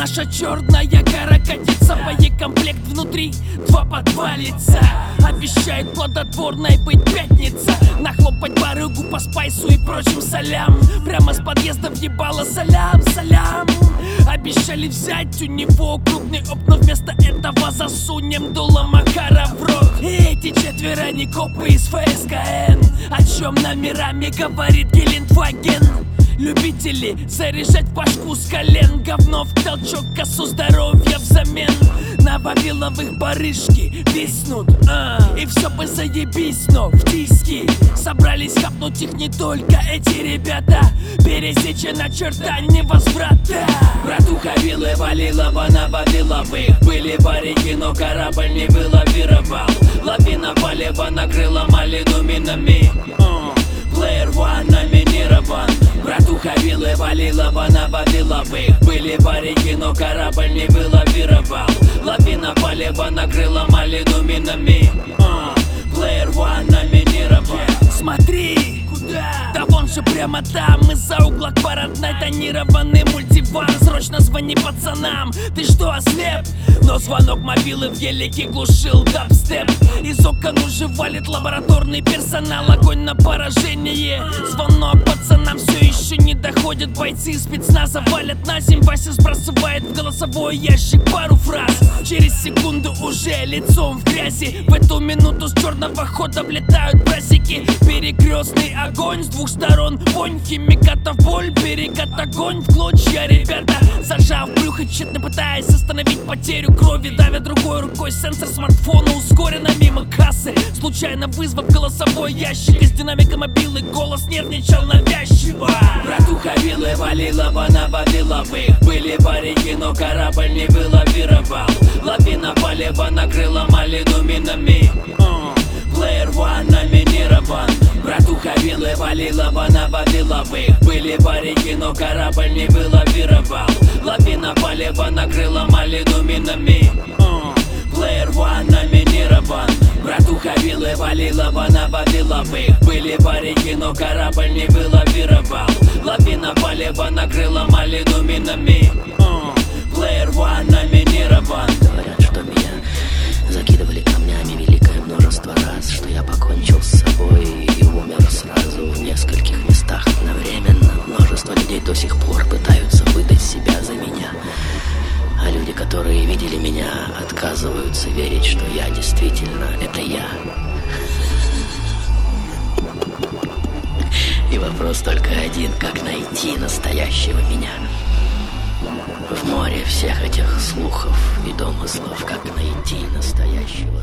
Наша черная гора катится, боекомплект внутри 2 подвалится. Обещает плодотворной быть пятница, нахлопать барыгу по спайсу и прочим солям. Прямо с подъезда въебало салям, салям. Обещали взять у него крупный оп, но вместо этого засунем дуло Макара в рот. И эти 4 не копы из ФСКН, о чем номерами говорит Гелендваген. Любители заряжать пашку с колен, говно в толчок, косу здоровья взамен. На вавиловых барышки виснут, и все бы заебись, но в диски собрались хапнуть их не только эти ребята. Пересечена черта невозврата. Братуха вилы валила на вавиловых. Были барики, но корабль не вылавировал. Лавина полева накрыла малину минами. Player One номинирован. Братуха вилы валила на вавиловых. Были барики, но корабль не вылавировал. Лавина полева накрыла малину минами. Player One номинирован. Смотри, куда? Да вон же прямо там, из-за угла к парадной тонированный мультиван. Срочно звони пацанам, ты что, ослеп? Но звонок мобилы в елике глушил дабстеп. Из окон уже валит лабораторный персонал. Огонь на поражение. Звонок пацанам все еще не доходит. Бойцы спецназа валят на земь. Вася сбрасывает в голосовой ящик пару фраз. Через секунду уже лицом в грязи. В эту минуту с черного хода влетают бразики. Перекрестный огонь с 2 сторон. Вонь химикатов, боль, перекат, огонь в клочья. Ребята, зажав брюхо, тщетно пытаясь остановить потерю крови, давя другой рукой сенсор смартфона ускоренно мимо кассы, случайно вызвав голосовой ящик. Из динамика мобилы голос нервничал навязчиво. Братуха вилы валила на вавиловых. Были барики, но корабль не вылавировал. Лавина полева накрыла малину минами. Player One номинирован. Братуха вилы валила на вавиловых. Были барики, но корабль не вылавировал. Лавина полева накрыла малину минами. Player One номинирован. Братуха вилы валила на вавиловых. Были барики, но корабль не вылавировал. Лавина полева накрыла малину минами. Player One номинирован. Говорят, что меня закидывали камнями великое множество раз, что я покончил с собой и умер сразу в нескольких местах одновременно. Множество людей до сих пор пытаются выдать себя за меня. А люди, которые видели меня, отказываются верить, что я действительно это я. И вопрос только один: как найти настоящего меня? В море всех этих слухов и домыслов, как найти настоящего.